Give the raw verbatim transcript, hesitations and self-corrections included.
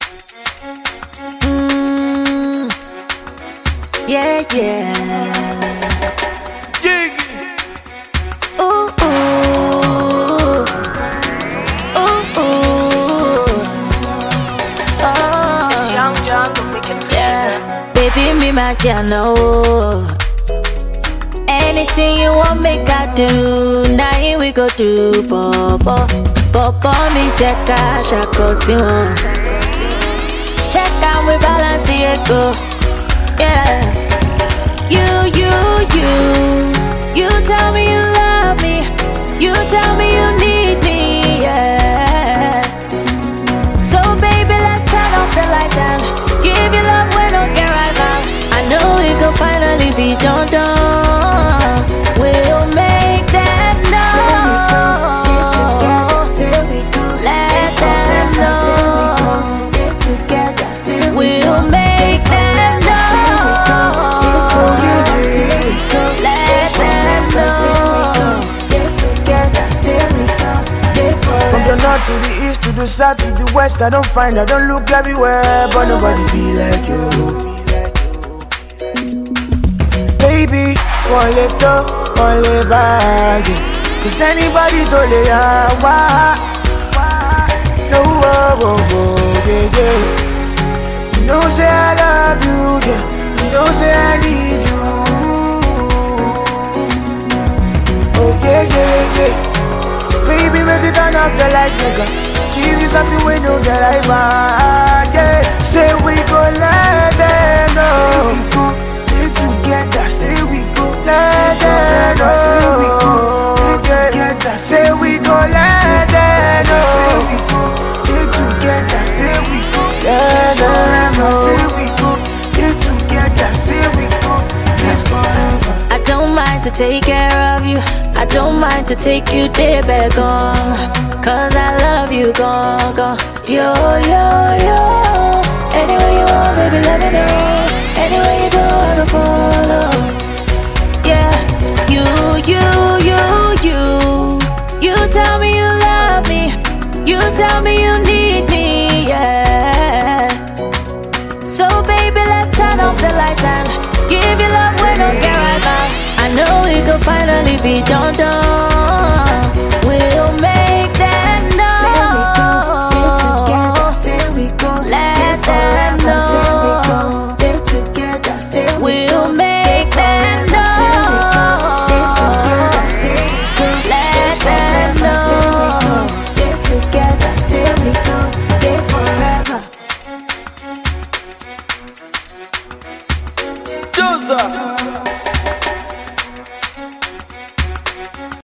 Mm, yeah, yeah. Jiggy. Ooh, ooh, ooh, ooh. Oh, It's Young John, the wicked producer. yeah. Baby, me my know. Anything you want, make I do. Now here we go do, Bobo. Bobo, me check out, shako si won. Check out, we balance it go. Yeah. You, you, you. You tell me you love me. You tell me you need me. Yeah. So baby, let's turn off the light and give you love when don't get right back. I know we can finally be done done. We'll make them know. Say we go, Let them know. get together. Say we We'll make them know. Say we go, Let them know. get together. Say we go, get forever. From the north to the east to the south to the west, I don't find, I don't look everywhere, but nobody be like you. Baby, one little, one little bag. Cause anybody do lay out. No, oh, oh, oh, yeah, yeah. You know say I love you, yeah. You know say I need you. Oh, yeah, yeah, yeah. Baby, make it turn up the lights, nigga. Give you something we know that I want, yeah. Say we go let them know. Say we go get together. Say we go let them know. Say we go get together. Say we go let them know. Say we go get together. Say we go let them know. Say we go get together. Say we go get forever. I don't mind to take care of you. I don't mind to take you there back on. Cause I love you, go, go. Yo, yo, yo. Anywhere you want, baby, let me know. Anywhere you go, I can follow. Yeah, you, you, you, you. You tell me you love me. You tell me you need me, yeah. So baby, let's turn off the lights and give you love when don't get right back. I know we could finally be done done. We'll make them know. Say we go, Let them know. get together. Say We'll make them know. Let them know. Get together. Say we go, get forever. Joseph.